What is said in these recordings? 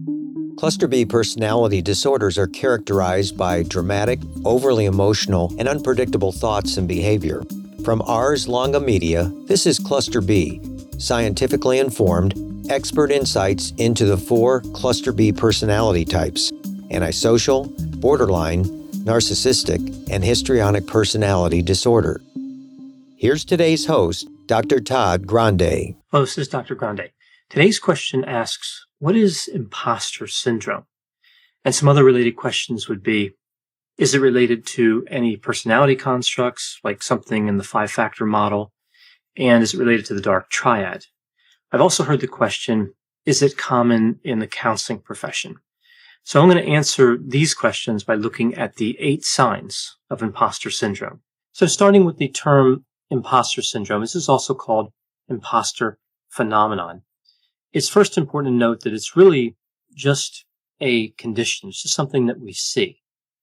Cluster B personality disorders are characterized by dramatic, overly emotional, and unpredictable thoughts and behavior. From Ars Longa Media, this is Cluster B, scientifically informed, expert insights into the 4 Cluster B personality types: antisocial, borderline, narcissistic, and histrionic personality disorder. Here's today's host, Dr. Todd Grande. Hello, this is Dr. Grande. Today's question asks, what is imposter syndrome? And some other related questions would be, is it related to any personality constructs, like something in the 5-factor model? And is it related to the dark triad? I've also heard the question, is it common in the counseling profession? So I'm going to answer these questions by looking at the 8 signs of imposter syndrome. So starting with the term imposter syndrome, this is also called imposter phenomenon. It's first important to note that it's really just a condition. It's just something that we see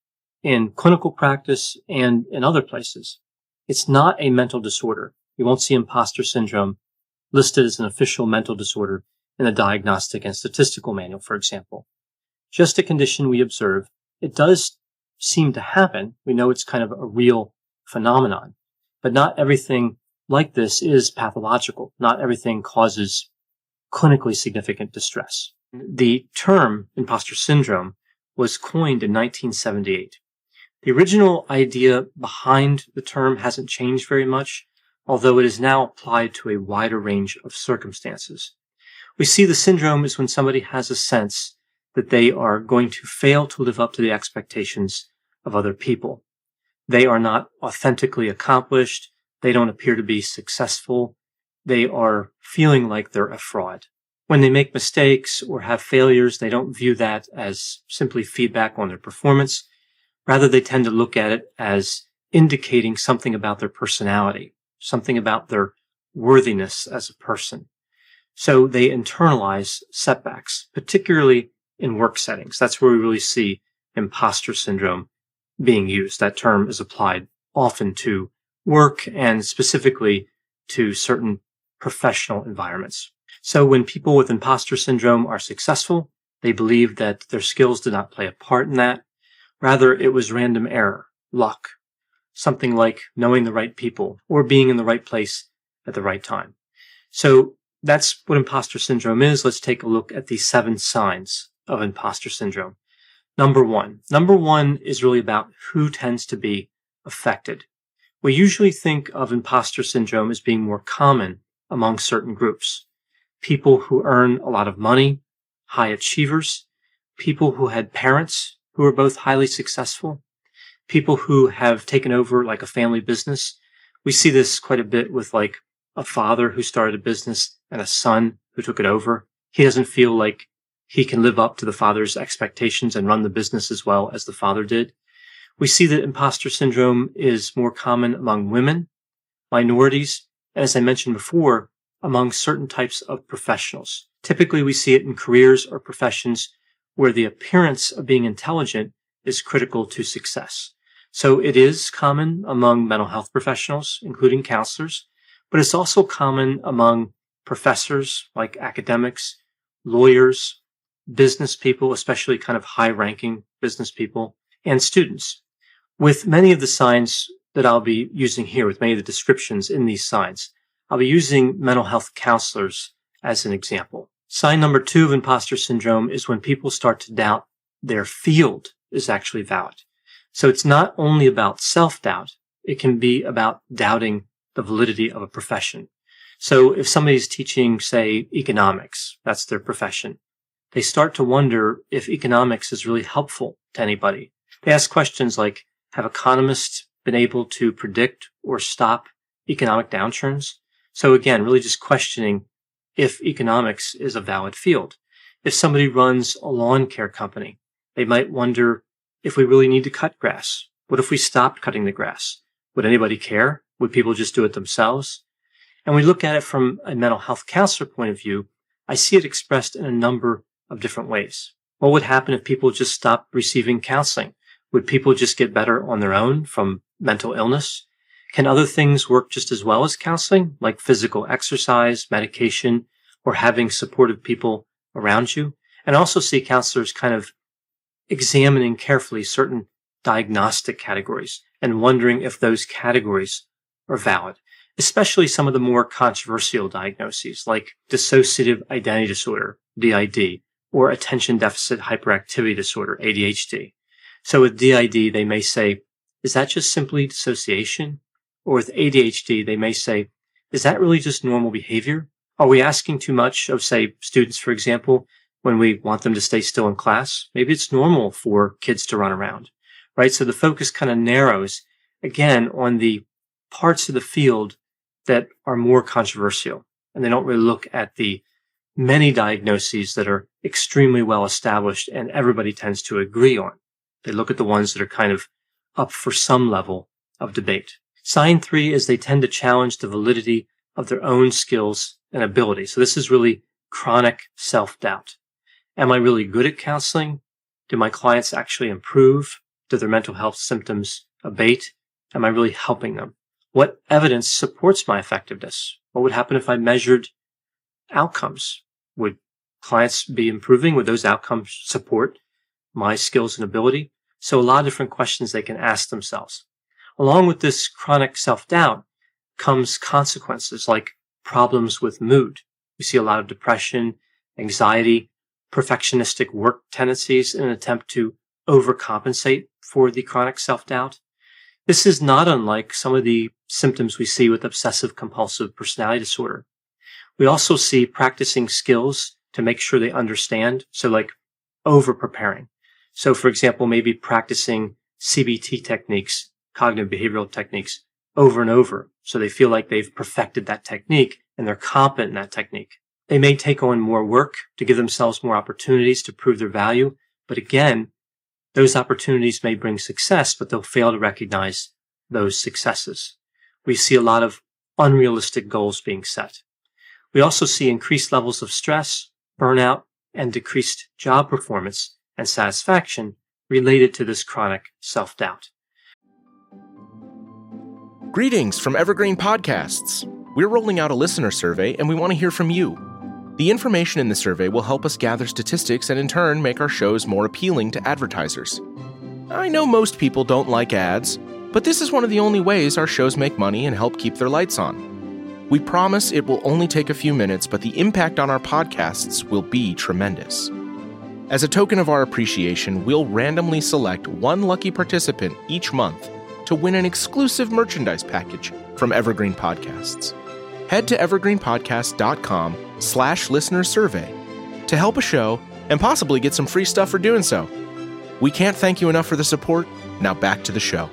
in clinical practice and in other places. It's not a mental disorder. You won't see imposter syndrome listed as an official mental disorder in the Diagnostic and Statistical Manual, for example. Just a condition we observe. It does seem to happen. We know it's kind of a real phenomenon, but not everything like this is pathological. Not everything causes clinically significant distress. The term imposter syndrome was coined in 1978. The original idea behind the term hasn't changed very much, although it is now applied to a wider range of circumstances. We see the syndrome is when somebody has a sense that they are going to fail to live up to the expectations of other people. They are not authentically accomplished. They don't appear to be successful. They are feeling like they're a fraud. When they make mistakes or have failures, they don't view that as simply feedback on their performance. Rather, they tend to look at it as indicating something about their personality, something about their worthiness as a person. So they internalize setbacks, particularly in work settings. That's where we really see imposter syndrome being used. That term is applied often to work and specifically to certain professional environments. So when people with imposter syndrome are successful, they believe that their skills did not play a part in that. Rather, it was random error, luck, something like knowing the right people or being in the right place at the right time. So that's what imposter syndrome is. Let's take a look at the 7 signs of imposter syndrome. Number one is really about who tends to be affected. We usually think of imposter syndrome as being more common among certain groups. People who earn a lot of money, high achievers, people who had parents who are both highly successful, people who have taken over like a family business. We see this quite a bit with like a father who started a business and a son who took it over. He doesn't feel like he can live up to the father's expectations and run the business as well as the father did. We see that imposter syndrome is more common among women, minorities, and as I mentioned before, among certain types of professionals. Typically, we see it in careers or professions where the appearance of being intelligent is critical to success. So it is common among mental health professionals, including counselors, but it's also common among professors like academics, lawyers, business people, especially kind of high-ranking business people, and students. With many of the signs that I'll be using here, with many of the descriptions in these signs, I'll be using mental health counselors as an example. Sign number 2 of imposter syndrome is when people start to doubt their field is actually valid. So it's not only about self-doubt, it can be about doubting the validity of a profession. So if somebody's teaching, say, economics, that's their profession, they start to wonder if economics is really helpful to anybody. They ask questions like, have economists been able to predict or stop economic downturns? So again, really just questioning if economics is a valid field. If somebody runs a lawn care company, they might wonder if we really need to cut grass. What if we stopped cutting the grass? Would anybody care? Would people just do it themselves? And we look at it from a mental health counselor point of view. I see it expressed in a number of different ways. What would happen if people just stopped receiving counseling? Would people just get better on their own from mental illness? Can other things work just as well as counseling, like physical exercise, medication, or having supportive people around you? And I also see counselors kind of examining carefully certain diagnostic categories and wondering if those categories are valid, especially some of the more controversial diagnoses like dissociative identity disorder, DID, or attention deficit hyperactivity disorder, ADHD. So with DID, they may say, is that just simply dissociation? Or with ADHD, they may say, is that really just normal behavior? Are we asking too much of, say, students, for example, when we want them to stay still in class? Maybe it's normal for kids to run around, right? So the focus kind of narrows, again, on the parts of the field that are more controversial. And they don't really look at the many diagnoses that are extremely well established and everybody tends to agree on. They look at the ones that are kind of up for some level of debate. Sign 3 is they tend to challenge the validity of their own skills and ability. So this is really chronic self-doubt. Am I really good at counseling? Do my clients actually improve? Do their mental health symptoms abate? Am I really helping them? What evidence supports my effectiveness? What would happen if I measured outcomes? Would clients be improving? Would those outcomes support my skills and ability? So a lot of different questions they can ask themselves. Along with this chronic self-doubt comes consequences like problems with mood. We see a lot of depression, anxiety, perfectionistic work tendencies in an attempt to overcompensate for the chronic self-doubt. This is not unlike some of the symptoms we see with obsessive compulsive personality disorder. We also see practicing skills to make sure they understand. So like over-preparing. So for example, maybe practicing CBT techniques, cognitive behavioral techniques, over and over. So they feel like they've perfected that technique and they're competent in that technique. They may take on more work to give themselves more opportunities to prove their value. But again, those opportunities may bring success, but they'll fail to recognize those successes. We see a lot of unrealistic goals being set. We also see increased levels of stress, burnout, and decreased job performance and satisfaction related to this chronic self-doubt. Greetings from Evergreen Podcasts. We're rolling out a listener survey and we want to hear from you. The information in the survey will help us gather statistics and in turn make our shows more appealing to advertisers. I know most people don't like ads, but this is one of the only ways our shows make money and help keep their lights on. We promise it will only take a few minutes, but the impact on our podcasts will be tremendous. As a token of our appreciation, we'll randomly select one lucky participant each month to win an exclusive merchandise package from Evergreen Podcasts. Head to evergreenpodcast.com/listenersurvey to help a show and possibly get some free stuff for doing so. We can't thank you enough for the support. Now back to the show.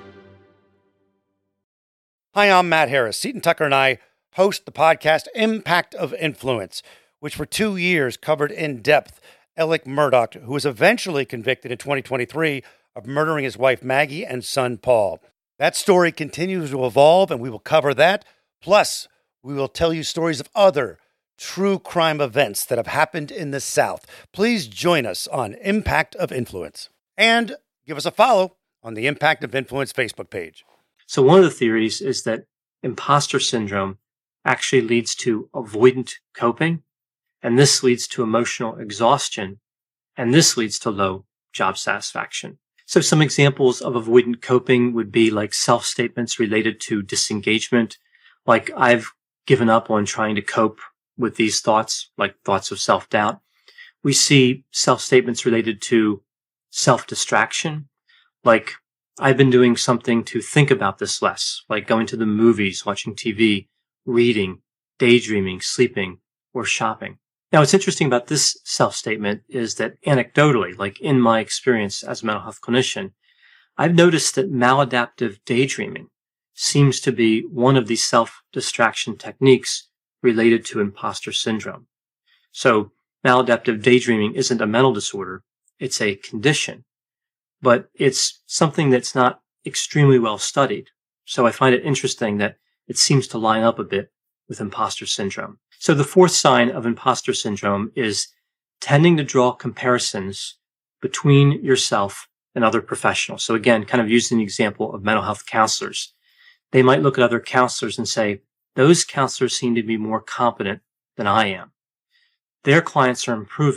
Hi, I'm Matt Harris. Seton Tucker and I host the podcast Impact of Influence, which for 2 years covered in depth Alec Murdaugh, who was eventually convicted in 2023 of murdering his wife Maggie and son Paul. That story continues to evolve, and we will cover that. Plus, we will tell you stories of other true crime events that have happened in the South. Please join us on Impact of Influence. And give us a follow on the Impact of Influence Facebook page. So one of the theories is that imposter syndrome actually leads to avoidant coping, and this leads to emotional exhaustion, and this leads to low job satisfaction. So some examples of avoidant coping would be like self-statements related to disengagement, like I've given up on trying to cope with these thoughts, like thoughts of self-doubt. We see self-statements related to self-distraction, like I've been doing something to think about this less, like going to the movies, watching TV, reading, daydreaming, sleeping, or shopping. Now, what's interesting about this self-statement is that anecdotally, like in my experience as a mental health clinician, I've noticed that maladaptive daydreaming seems to be one of these self-distraction techniques related to imposter syndrome. So maladaptive daydreaming isn't a mental disorder, it's a condition, but it's something that's not extremely well studied. So I find it interesting that it seems to line up a bit with imposter syndrome. So the fourth sign of imposter syndrome is tending to draw comparisons between yourself and other professionals. So again, kind of using the example of mental health counselors. They might look at other counselors and say, those counselors seem to be more competent than I am. Their clients are improving.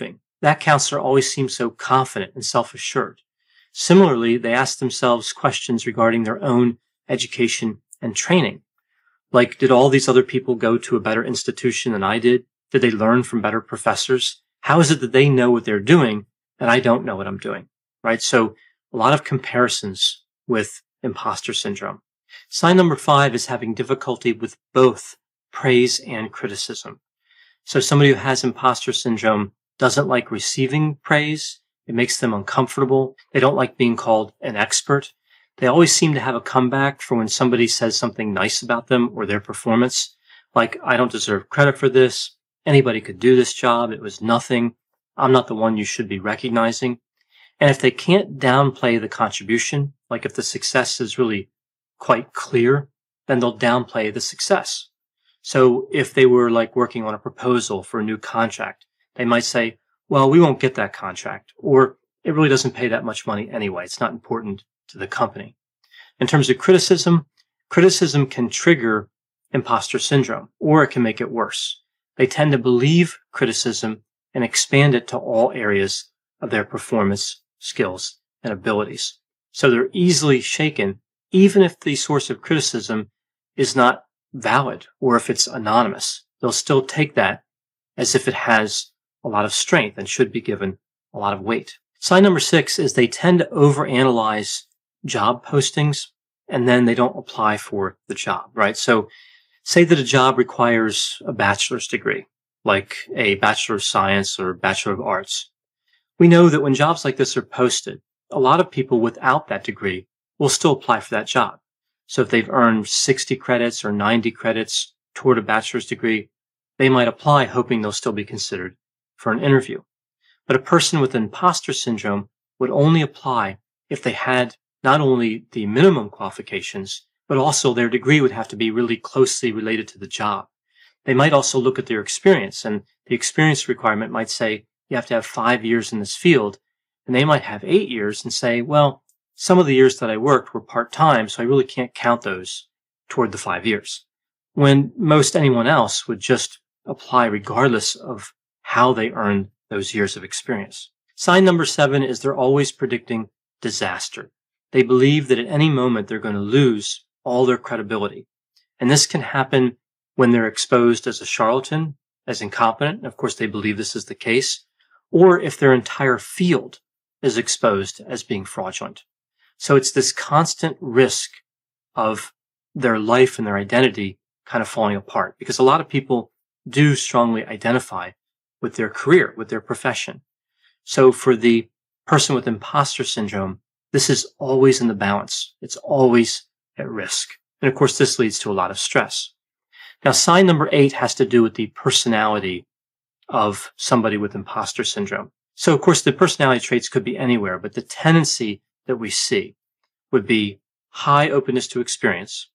that counselor always seems so confident and self-assured. Similarly, they ask themselves questions regarding their own education and training. Like, did all these other people go to a better institution than I did? Did they learn from better professors? How is it that they know what they're doing and I don't know what I'm doing, right? So a lot of comparisons with imposter syndrome. Sign number 5 is having difficulty with both praise and criticism. So somebody who has imposter syndrome doesn't like receiving praise. It makes them uncomfortable. They don't like being called an expert. They always seem to have a comeback for when somebody says something nice about them or their performance. Like, I don't deserve credit for this. Anybody could do this job. It was nothing. I'm not the one you should be recognizing. And if they can't downplay the contribution, like if the success is really quite clear, then they'll downplay the success. So if they were like working on a proposal for a new contract, they might say, well, we won't get that contract, or it really doesn't pay that much money anyway. It's not important to the company. In terms of criticism, criticism can trigger imposter syndrome, or it can make it worse. They tend to believe criticism and expand it to all areas of their performance, skills, and abilities. So they're easily shaken, even if the source of criticism is not valid or if it's anonymous. They'll still take that as if it has a lot of strength and should be given a lot of weight. Sign number 6 is they tend to overanalyze job postings and then they don't apply for the job, right? So say that a job requires a bachelor's degree, like a Bachelor of Science or Bachelor of Arts. We know that when jobs like this are posted, a lot of people without that degree will still apply for that job. So if they've earned 60 credits or 90 credits toward a bachelor's degree, they might apply hoping they'll still be considered for an interview. But a person with imposter syndrome would only apply if they had not only the minimum qualifications, but also their degree would have to be really closely related to the job. They might also look at their experience, and the experience requirement might say you have to have 5 years in this field, and they might have 8 years and say, well, some of the years that I worked were part-time, so I really can't count those toward the 5 years. When most anyone else would just apply regardless of how they earned those years of experience. Sign number 7 is they're always predicting disaster. They believe that at any moment they're going to lose all their credibility. And this can happen when they're exposed as a charlatan, as incompetent. And of course, they believe this is the case. Or if their entire field is exposed as being fraudulent. So it's this constant risk of their life and their identity kind of falling apart, because a lot of people do strongly identify with their career, with their profession. So for the person with imposter syndrome, this is always in the balance. It's always at risk. And of course, this leads to a lot of stress. Now, sign number 8 has to do with the personality of somebody with imposter syndrome. So of course, the personality traits could be anywhere, but the tendency that we see would be high openness to experience,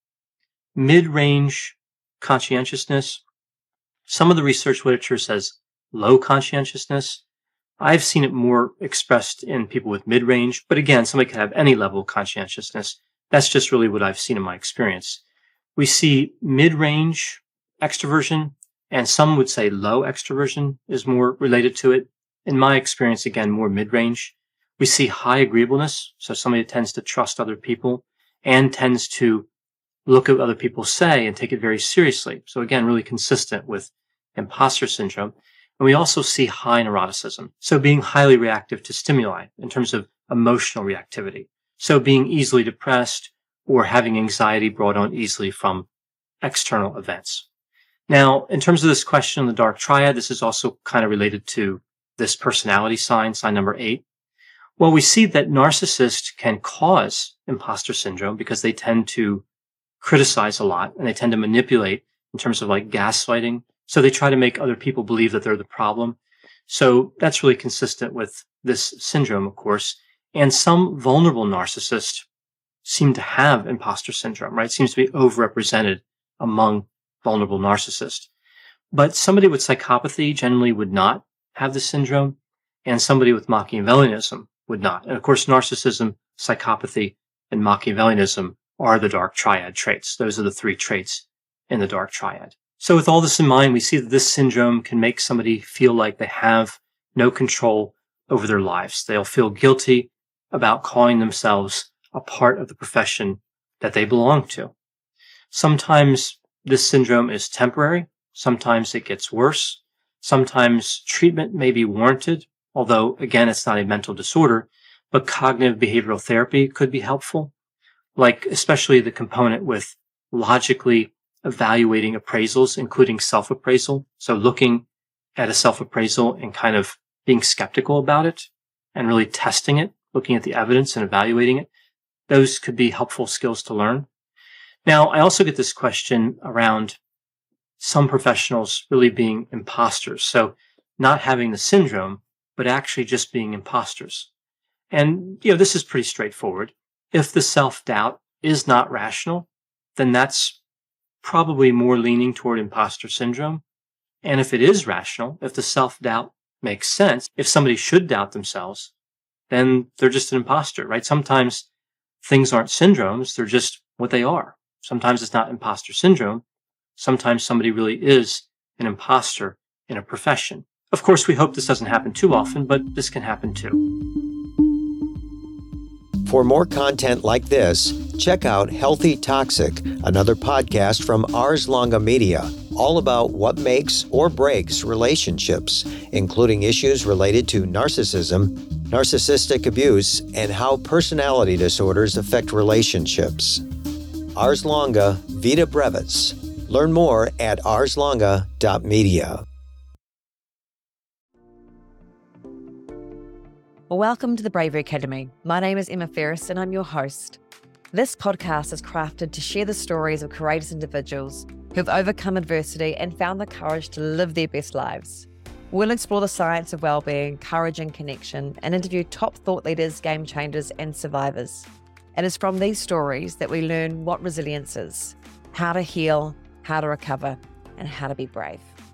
mid-range conscientiousness. Some of the research literature says low conscientiousness. I've seen it more expressed in people with mid-range, but again, somebody could have any level of conscientiousness. That's just really what I've seen in my experience. We see mid-range extroversion, and some would say low extroversion is more related to it. In my experience, again, more mid-range. We see high agreeableness, so somebody tends to trust other people and tends to look at what other people say and take it very seriously. So again, really consistent with imposter syndrome. And we also see high neuroticism, so being highly reactive to stimuli in terms of emotional reactivity. So being easily depressed or having anxiety brought on easily from external events. Now, in terms of this question on the dark triad, this is also kind of related to this personality sign, sign number 8. Well, we see that narcissists can cause imposter syndrome because they tend to criticize a lot and they tend to manipulate in terms of like gaslighting. So they try to make other people believe that they're the problem. So that's really consistent with this syndrome, of course. And some vulnerable narcissists seem to have imposter syndrome, right? It seems to be overrepresented among vulnerable narcissists. But somebody with psychopathy generally would not have the syndrome, and somebody with Machiavellianism would not. And of course, narcissism, psychopathy, and Machiavellianism are the dark triad traits. Those are the 3 traits in the dark triad. So with all this in mind, we see that this syndrome can make somebody feel like they have no control over their lives. They'll feel guilty about calling themselves a part of the profession that they belong to. Sometimes this syndrome is temporary. Sometimes it gets worse. Sometimes treatment may be warranted, although, again, it's not a mental disorder, but cognitive behavioral therapy could be helpful, like especially the component with logically evaluating appraisals, including self-appraisal. So looking at a self-appraisal and kind of being skeptical about it and really testing it, looking at the evidence and evaluating it. Those could be helpful skills to learn. Now, I also get this question around some professionals really being imposters. So not having the syndrome, but actually just being imposters. And, this is pretty straightforward. If the self-doubt is not rational, then that's probably more leaning toward imposter syndrome. And if it is rational, if the self-doubt makes sense, if somebody should doubt themselves, then they're just an imposter, right? Sometimes things aren't syndromes, they're just what they are. Sometimes it's not imposter syndrome. Sometimes somebody really is an imposter in a profession. Of course, we hope this doesn't happen too often, but this can happen too. For more content like this, check out Healthy Toxic, another podcast from Ars Longa Media, all about what makes or breaks relationships, including issues related to narcissism, narcissistic abuse, and how personality disorders affect relationships. Ars Longa, Vita Brevis. Learn more at arslonga.media. Welcome to the Bravery Academy. My name is Emma Ferris and I'm your host. This podcast is crafted to share the stories of courageous individuals who have overcome adversity and found the courage to live their best lives. We'll explore the science of well-being, courage and connection, and interview top thought leaders, game changers, and survivors. It is from these stories that we learn what resilience is, how to heal, how to recover, and how to be brave.